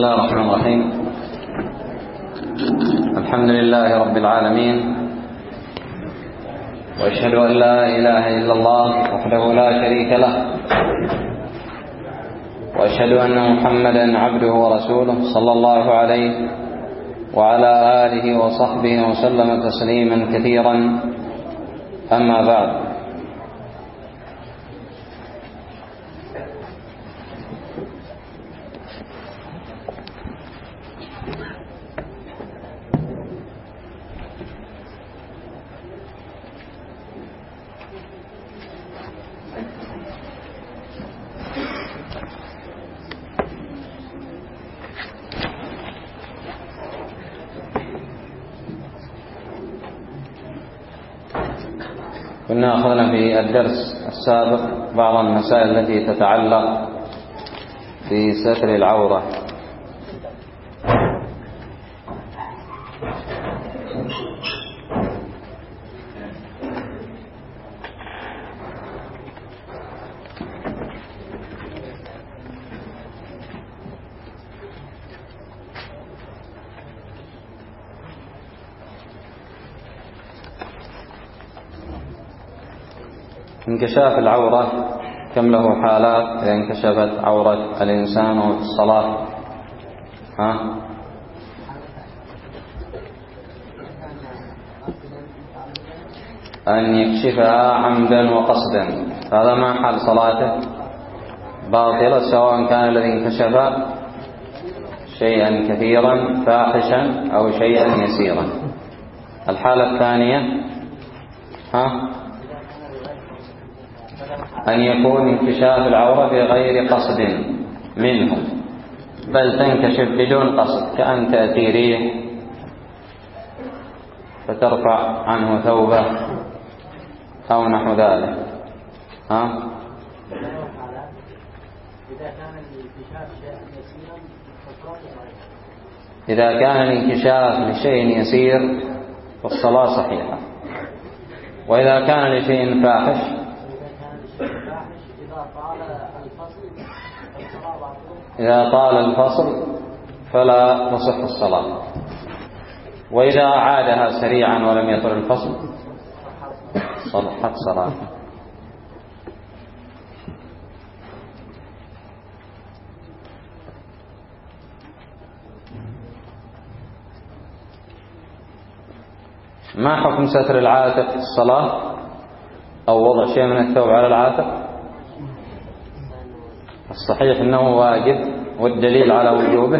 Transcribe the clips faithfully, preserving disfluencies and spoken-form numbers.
بسم الله الرحمن الرحيم. الحمد لله رب العالمين، وأشهد أن لا إله إلا الله وحده لا شريك له، وأشهد أن محمدا عبده ورسوله صلى الله عليه وعلى آله وصحبه وسلم تسليما كثيرا. أما بعد، كنا أخذنا في الدرس السابق بعض المسائل التي تتعلق بستر العورة. انكشاف العورة كم له حالات إذا انكشفت عورة الإنسان وهو في الصلاة؟ ها؟ أن يكشفها عمدا وقصدا، هذا ما حال صلاته باطلة، سواء كان الذي انكشف شيئا كثيرا فاحشا أو شيئا يسيرا. الحالة الثانية ها؟ أن يكون انكشاف العورة بغير قصد منه، بل تنكشف بدون قصد، كأن تأتي ريح فترفع عنه ثوبه أو نحو ذلك. ها؟ إذا كان الانكشاف لشيء يسير فالصلاة صحيحة، وإذا كان لشيء فاحش إذا طال الفصل فلا تصح الصلاة، وإذا عادها سريعا ولم يطل الفصل صلحت صلاة. ما حكم ستر العاتق في الصلاة أو وضع شيء من الثوب على العاتق؟ الصحيح أنه واجب، والدليل على وجوبه: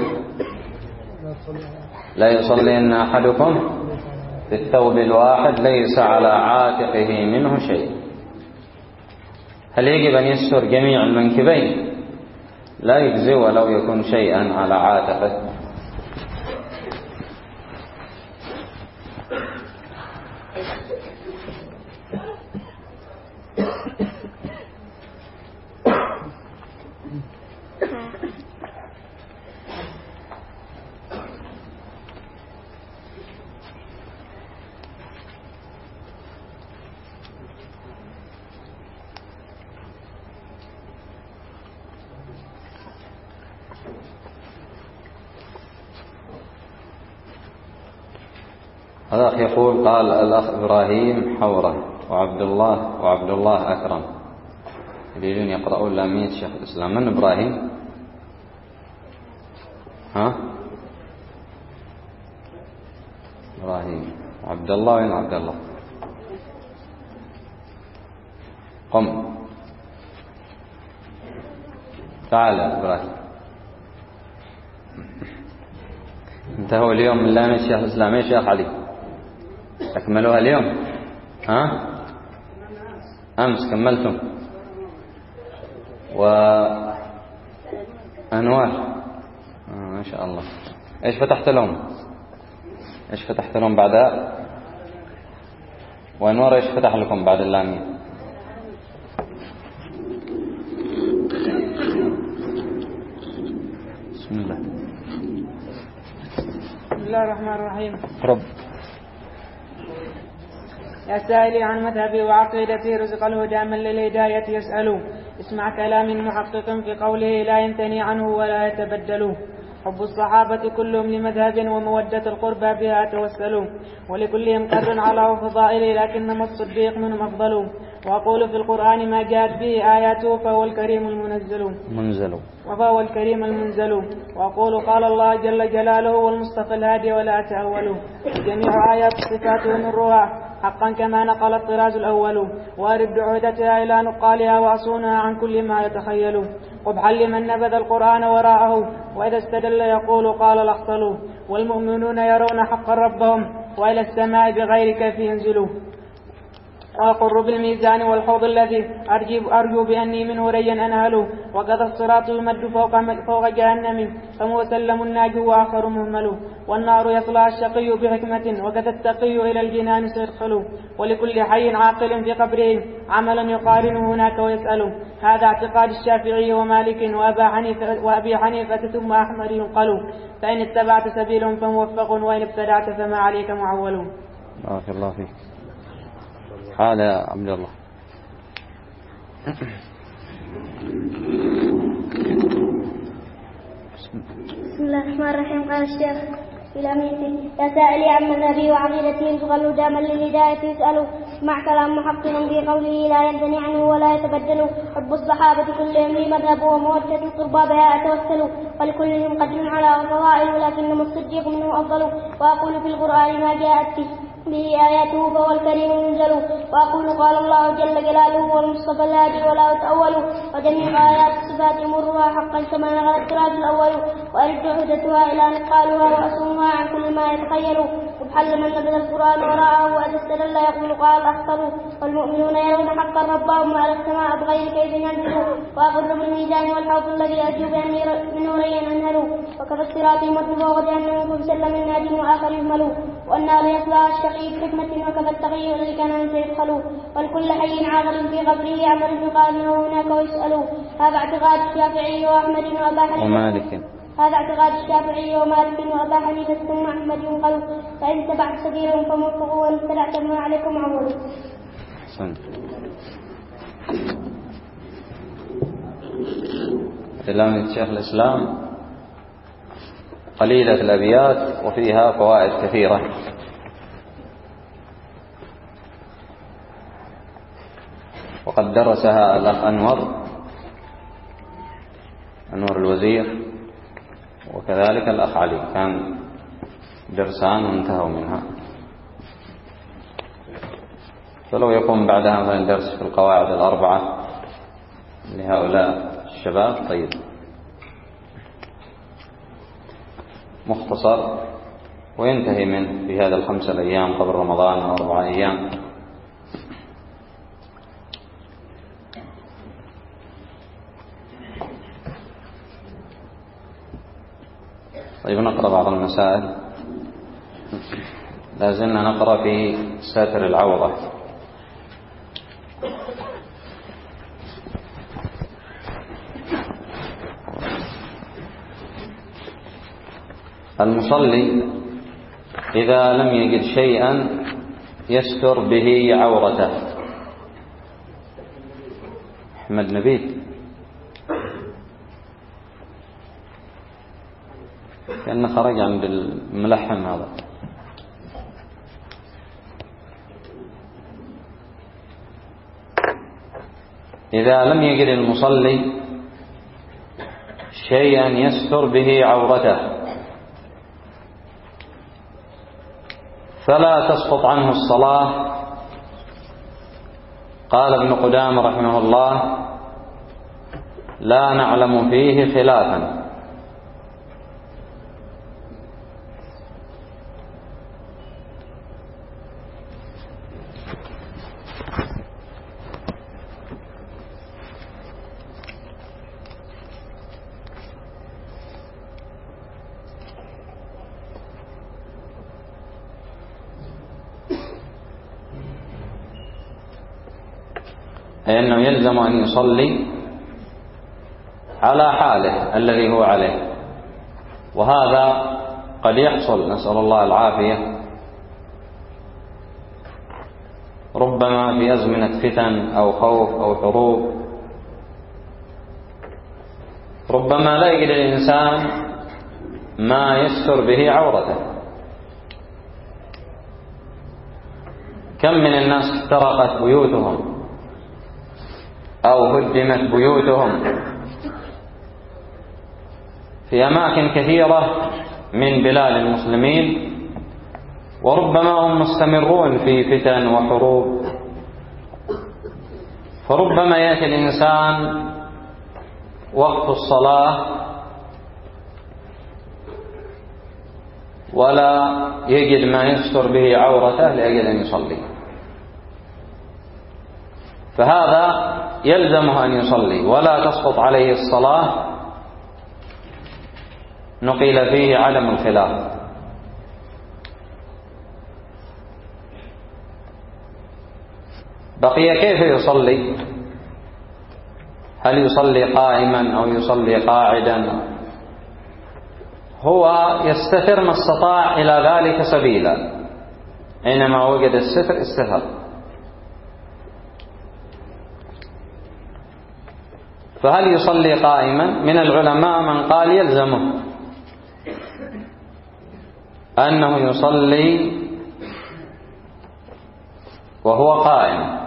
لا يصلين أحدكم في الثوب الواحد ليس على عاتقه منه شيء. هل يجب أن يستر جميع المنكبين؟ لا يجزي ولو يكون شيئا على عاتقه. هذا أخ يقول: قال الأخ إبراهيم حورة وعبد الله وعبد الله أكرم يريدون يقرؤون لامية شيخ الإسلام. من إبراهيم؟ ها؟ إبراهيم عبد الله. وين عبد الله؟ قم تعال إبراهيم. انتهوا اليوم من لامية شيخ الإسلام يا شيخ علي؟ أكملوها اليوم؟ ها؟ أمس كملتم؟ وأنوار آه ما شاء الله. إيش فتحت لهم؟ إيش فتحت لهم بعدها؟ وأنوار إيش فتح لكم بعد اللامية؟ بسم الله. بسم الله الرحمن الرحيم. رب يا سائلي عن مذهبي وعقيدتي رزق الهدى من للهداية يسأل. اسمع كلام محقق في قوله لا ينتني عنه ولا يتبدل. حب الصحابة كلهم لمذهب ومودة القربى بها توسلوا، ولكلهم قدر على فضائل لكنما الصديق منهم أفضل. وأقول في القرآن ما جاءت به آياته فهو الكريم المنزل منزل وفهو الكريم المنزل. وأقول قال الله جل جلاله والمصطفى الهادي ولا تأولوا، جميع آيات صفاته من روح حقا كما نقل الطراز الأول، وأرد عهدتها إلى نقالها وأصونها عن كل ما يتخيل. قبحا لمن نبذ القرآن وراءه وإذا استدل يقول قال الأخطل. والمؤمنون يرون حقا ربهم وإلى السماء بغير كيف ينزلوا. وأقر بالميزان والحوض الذي أرجو, أرجو بأني منه ريا أنهل. وقد الصراط يمد فوق, فوق جهنم فمسلم الناجو وآخر مهمل. والنار يصلى الشقي بحكمة وقد التقي إلى الجنان سيدخل. ولكل حي عاقل في قبره عملا يقارنه هناك ويسأل. هذا اعتقاد الشافعي ومالك وأبا حنيفة وأبي حنيفة ثم أحمد ينقل. فإن اتبعت سبيلهم فموفق وإن ابتدعت فما عليك معول. بارك الله فيك. هذا يا عبد الله. بسم الله الرحمن الرحيم. قال الشيخ الأميسي: يا سائلي عن مذهبي وعقيدتي ينزغ الهدى من للهداية يسأل. اسمع كلام محقق في قوله لا ينثني عنه ولا يتبدل. حب الصحابة كلهم لي مذهب ومودة القربى بها أتوسل. ولكلهم قدر على فضائل ولكنما الصديق منه أفضل. وأقول في القرآن ما جاءت به آياته فهو الكريم المنزل. وأقول قال الله جل جلاله والمصطفى الهادي ولا تأول. وجميع آيات الصفات مرها حقا كما نقل الطراز الأول. وأرد عهدتها إلى نقالها وأصونها عن كل ما يتخيل. وبحل من نبذ القرآن وراءه وإذا استدل يقول قال أخطل. والمؤمنون يرون حقا ربهم وعلى السماء بغير كيف ينزلوا. وأقر بالميزان والحوض الذي أرجو بأني منه ريا أنهلوا. وكفى الصراط يمد فوق جهنم فمسلم الناجم وآخر يهمل. والنار يصلى الشقي بحكمة وكفى التقي الذي كان سيدخلوا. والكل حي عاقل في قبره عمل يقارنه هناك ويسألوا. هذا اعتقاد الشافعي وأحمد وأبا حنيفة ومالك هذا اعتقاد الشافعي ومالك وأبا حنيفة ثم أحمد ينقل. فإن تبعت سبيلهم فموفق وإن ابتدعت فما عليكم عمل. كلام شيخ الإسلام قليلة الأبيات وفيها فوائد كثيرة. وقد درسها الأخ أنور أنور الوزير وكذلك الأخ علي، كان درسان وانتهوا منها. فلو يقوم بعدها مثلا درس في القواعد الأربعة لهؤلاء الشباب طيب، مختصر وينتهي منه في هذا الخمسة الأيام قبل رمضان أو أربعة أيام. طيب نقرأ بعض المسائل. لازلنا نقرأ في ساتر العورة. المصلي إذا لم يجد شيئا يستر به عورته. أحمد نبيل كأنه خرج عند الملحم هذا. إذا لم يجد المصلي شيئا يستر به عورته فلا تسقط عنه الصلاة. قال ابن قدامة رحمه الله: لا نعلم فيه خلافا. لأنه يلزم أن يصلي على حاله الذي هو عليه، وهذا قد يحصل نسأل الله العافية ربما في أزمنة فتن أو خوف أو حروب، ربما لا يجد الإنسان ما يستر به عورته. كم من الناس احترقت بيوتهم أو هدمت بيوتهم في أماكن كثيرة من بلاد المسلمين، وربما هم مستمرون في فتن وحروب. فربما يأتي الإنسان وقت الصلاة ولا يجد ما يستر به عورته لأجل أن يصلي، فهذا يلزمه أن يصلي ولا تسقط عليه الصلاة. نقيل فيه عدم الخلاف. بقي كيف يصلي؟ هل يصلي قائما أو يصلي قاعدا؟ هو يستتر ما استطاع إلى ذلك سبيلا، أينما وجد الستر استتر. فهل يصلي قائما؟ من العلماء من قال يلزمه أنه يصلي وهو قائم،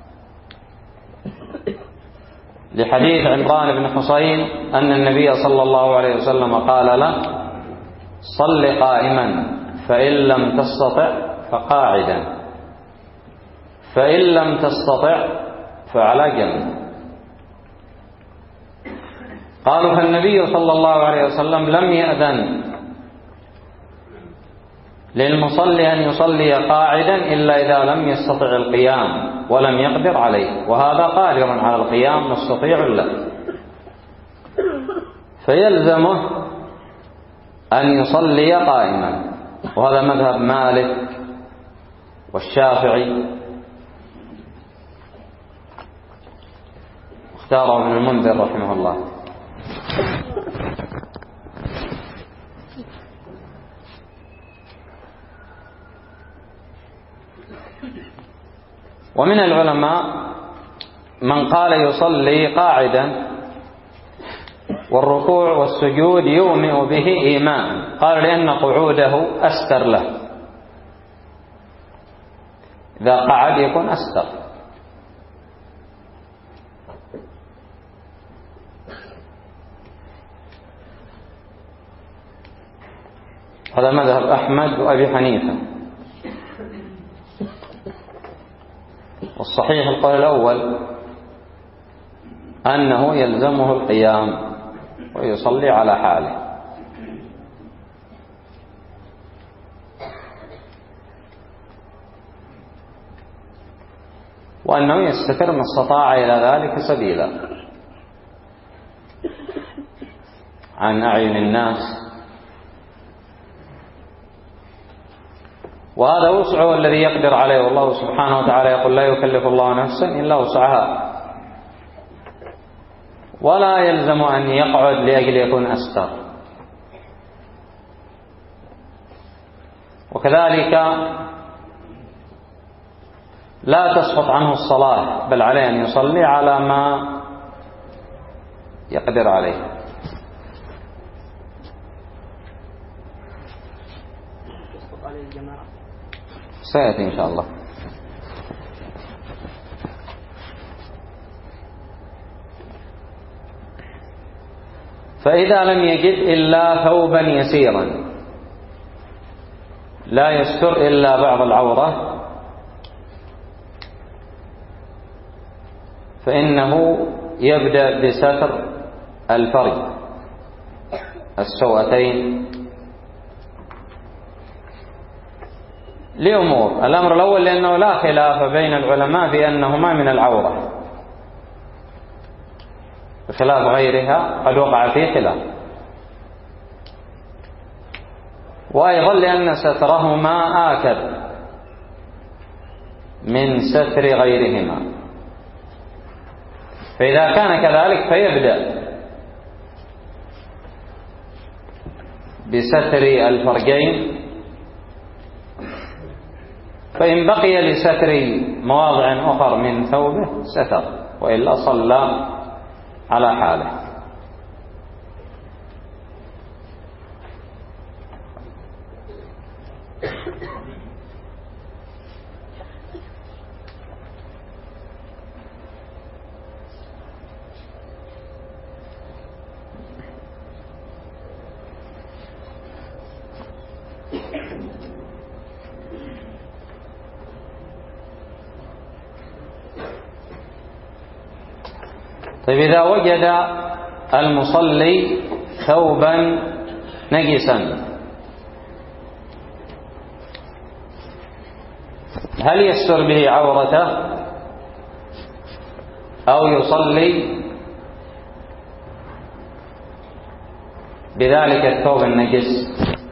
لحديث عمران بن حصين أن النبي صلى الله عليه وسلم قال له: صل قائما فإن لم تستطع فقاعدا، فإن لم تستطع فعلى جنب. قالوا: فالنبي صلى الله عليه وسلم لم يأذن للمصلي أن يصلي قاعدا إلا إذا لم يستطع القيام ولم يقدر عليه، وهذا قادر على القيام مستطيع له، فيلزمه أن يصلي قائما. وهذا مذهب مالك والشافعي، اختاره ابن المنذر رحمه الله. ومن العلماء من قال يصلي قاعدا والركوع والسجود يومئ به إيماء، قال لأن قعوده أستر له، إذا قعد يكون أستر. هذا مذهب أحمد وأبي حنيفة. والصحيح القول الأول أنه يلزمه القيام ويصلي على حاله. وأنه يستتر ما استطاع إلى ذلك سبيلا عن أعين الناس. وهذا وسعه الذي يقدر عليه، والله سبحانه وتعالى يقول: لا يكلف الله نفسا إلا وسعها. ولا يلزم أن يقعد لأجل يكون أستر. وكذلك لا تسقط عنه الصلاة، بل عليه أن يصلي على ما يقدر عليه. سيأتي إن شاء الله. فإذا لم يجد إلا ثوبا يسيرا لا يستر إلا بعض العورة، فإنه يبدأ بستر الفرج السوأتين لأمور. الأمر الأول لأنه لا خلاف بين العلماء في أنهما من العورة، بخلاف غيرها قد وقع فيه خلاف. وأيضا لأن سترهما آكد من ستر غيرهما، فإذا كان كذلك فيبدأ بستر الفرجين، فإن بقي لستر مواضع أخر من ثوبه ستر، وإلا صلى على حاله. طيب إذا وجد المصلي ثوبا نجسا هل يستر به عورته أو يصلي بذلك الثوب النجس؟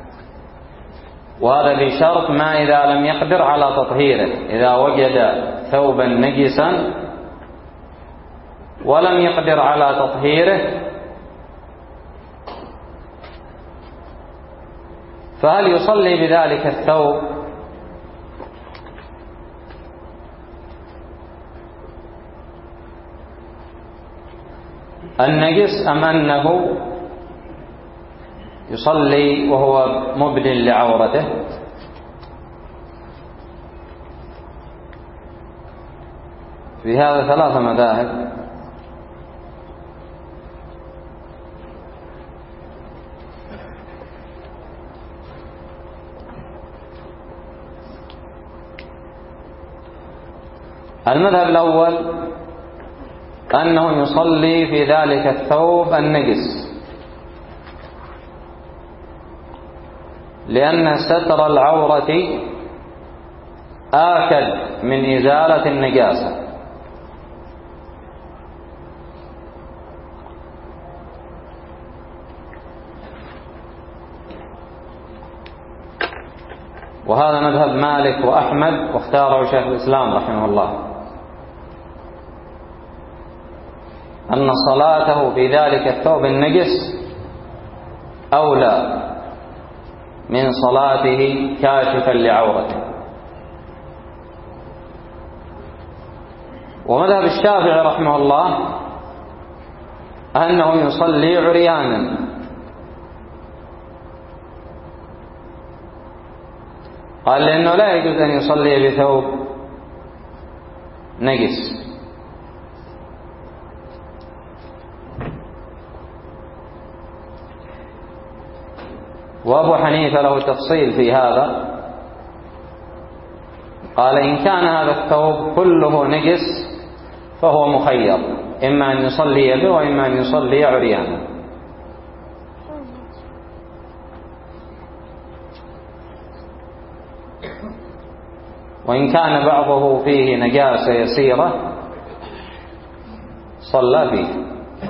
وهذا بشرط ما إذا لم يقدر على تطهيره. إذا وجد ثوبا نجسا ولم يقدر على تطهيره فهل يصلي بذلك الثوب النجس أم أنه يصلي وهو مبدل لعورته؟ في هذا ثلاث مذاهب. المذهب الأول أنه يصلي في ذلك الثوب النجس، لأن ستر العورة آكد من إزالة النجاسة. وهذا مذهب مالك وأحمد واختاره شيخ الإسلام رحمه الله، أن صلاته في ذلك الثوب النجس أولى من صلاته كاشفا لعورته. ومذهب الشافعي رحمه الله أنه يصلي عريانا، قال لأنه لا يجوز أن يصلي بثوب نجس. وأبو حنيفة له تفصيل في هذا، قال إن كان هذا الثوب كله نجس فهو مخير، إما أن يصلي به وإما أن يصلي عريانا. وإن كان بعضه فيه نجاسة يسيرة صلى فيه.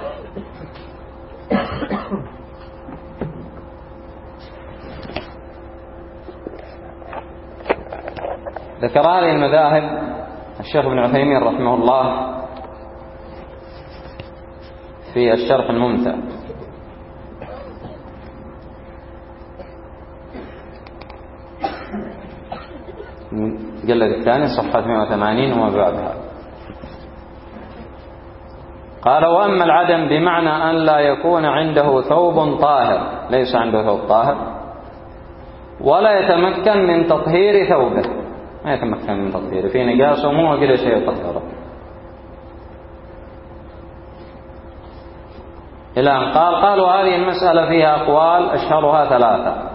ذكر هذه المذاهب الشيخ ابن عثيمين رحمه الله في الشرح الممتع. المجلد الثاني صفحة مئة وثمانين وما بعدها. قال: وأما العدم بمعنى أن لا يكون عنده ثوب طاهر، ليس عنده ثوب طاهر ولا يتمكن من تطهير ثوبه، ما يتمكن من تطهيره، في نجاسة ومو قد شيء يطهره، إلى أن قال قالوا هذه المسألة فيها أقوال أشهرها ثلاثة.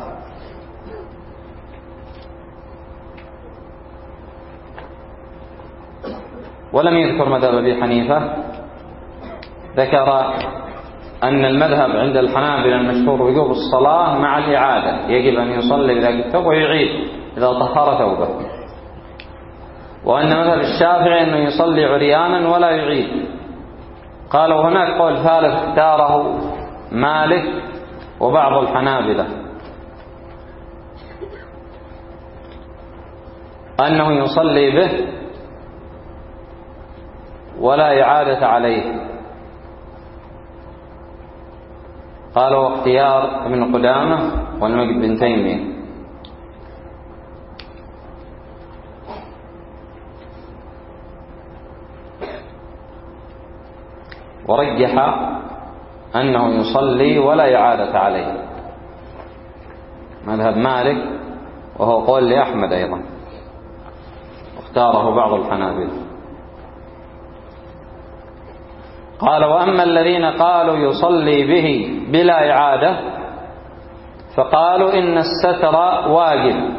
ولم يذكر مذهب أبي حنيفة، ذكر أن المذهب عند الحنابلة المشهور وجوب الصلاة مع الإعادة، يجب أن يصلي بذلك الثوب ويعيد إذا طهر ثوبه. وأن مذهب الشافعي أنه يصلي عريانا ولا يعيد. قالوا هناك قول ثالث اختاره مالك وبعض الحنابلة، أنه يصلي به ولا إعادة عليه. قالوا اختيار ابن قدامة والمجد بن تيمية. ورجح أنه يصلي ولا إعادة عليه، مذهب مالك وهو قول لأحمد أيضا، اختاره بعض الحنابلة. قال: وأما الذين قالوا يصلي به بلا إعادة فقالوا إن الستر واجب،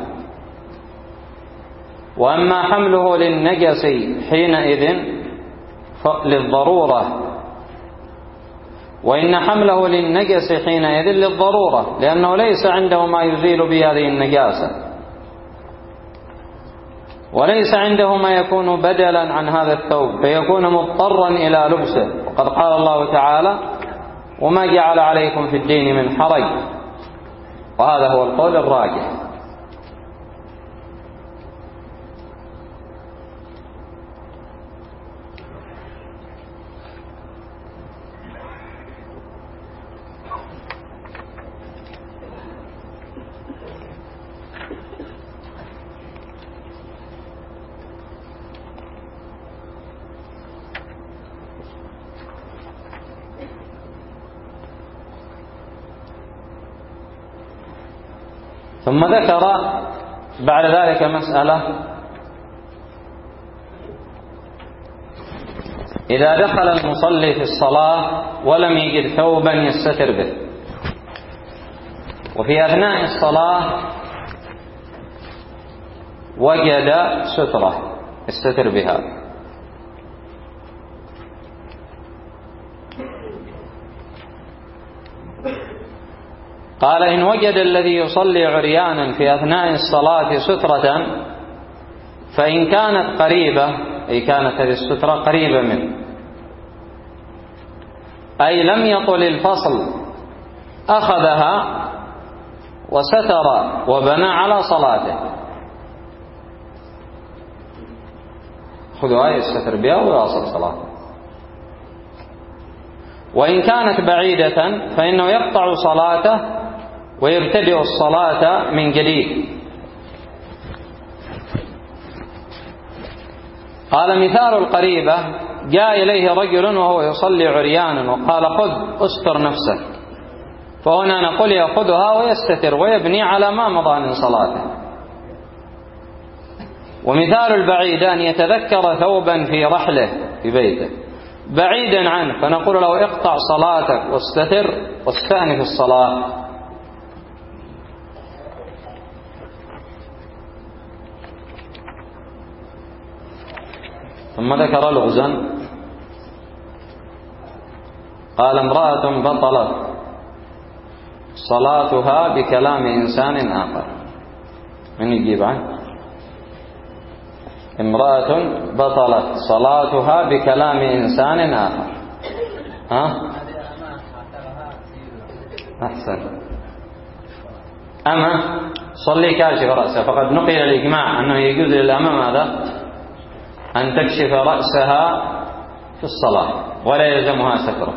وأما حمله للنجس حينئذ للضرورة، وإن حمله للنجس حينئذ للضرورة لأنه ليس عنده ما يزيل بهذه النجاسة، وليس عنده ما يكون بدلا عن هذا الثوب فيكون مضطرا إلى لبسه. وقد قال الله تعالى: وما جعل عليكم في الدين من حرج، وهذا هو القول الراجح. ثم ذكر بعد ذلك مسألة: إذا دخل المصلي في الصلاة ولم يجد ثوبا يستتر به، وفي أثناء الصلاة وجد سترة يستتر بها، قال: إن وجد الذي يصلي عريانا في أثناء الصلاة سترة فإن كانت قريبة، أي كانت هذه السترة قريبة منه، أي لم يطل الفصل، أخذها وستر وبنى على صلاته. خذوا آية يستتر بها ويواصل صلاته. وإن كانت بعيدة فإنه يقطع صلاته ويبتدئ الصلاة من جديد. قال: مثال القريبة: جاء إليه رجل وهو يصلي عريانا وقال: خذ أستر نفسك، فهنا نقول يأخذها ويستتر ويبني على ما مضى من صلاته. ومثال البعيد أن يتذكر ثوبا في رحله في بيته بعيدا عنه، فنقول له: اقطع صلاتك واستتر واستأنف الصلاة. ثم ذكر لغزا، قال: امرأة بطلت صلاتها بكلام إنسان آخر. من يجيب عنه؟ امرأة بطلت صلاتها بكلام إنسان آخر. ها؟ أحسن. أما صلي كاشف رأسه، فقد نقل الإجماع أنه يجوز للأمة ماذا؟ أن تكشف رأسها في الصلاة ولا يلزمها ستره.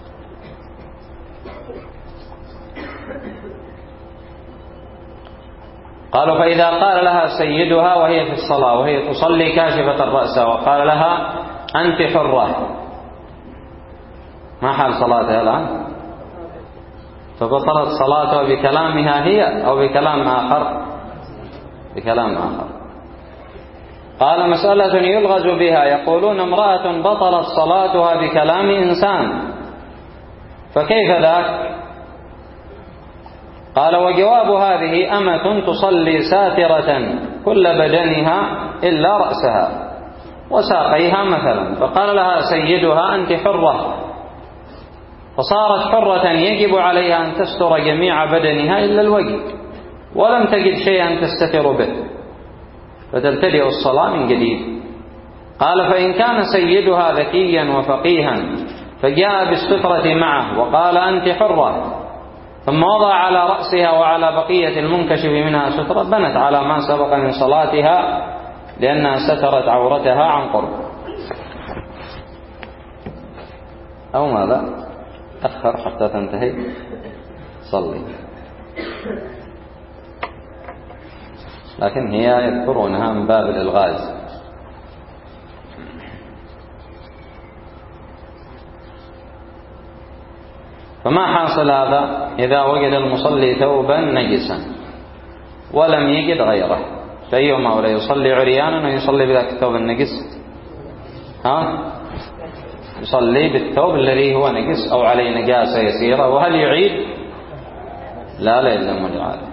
قالوا: فإذا قال لها سيدها وهي في الصلاة وهي تصلي كاشفة الرأس وقال لها: أنت حرة، ما حال صلاتها الآن؟ فبطلت صلاتها بكلامها هي أو بكلام آخر؟ بكلام آخر. قال: مسألة يلغز بها، يقولون امرأة بطلت صلاتها بكلام إنسان، فكيف ذاك؟ قال: وجواب هذه: أمة تصلي ساترة كل بدنها إلا رأسها وساقيها مثلا، فقال لها سيدها: أنت حرة، فصارت حرة يجب عليها أن تستر جميع بدنها إلا الوجه، ولم تجد شيئا تستتر به، فتبتدئ الصلاة من جديد. قال: فإن كان سيدها ذكيا وفقيها فجاء بالسترة معه وقال: أنت حرة، ثم وضع على رأسها وعلى بقية المنكشف منها سترة، بنت على ما سبق من صلاتها لأنها سترت عورتها عن قرب. أو ماذا؟ أخر حتى تنتهي، صلي. لكن هي يذكرونها من باب الإلغاز. فما حاصل هذا؟ إذا وجد المصلي ثوبا نجسا ولم يجد غيره فأيهما ولا يصلي عريانا ويصلي بذاك الثوب النجس؟ ها يصلي بالثوب الذي هو نجس أو عليه نجاسة يسيرة. وهل يعيد؟ لا لا يلزم الإعادة.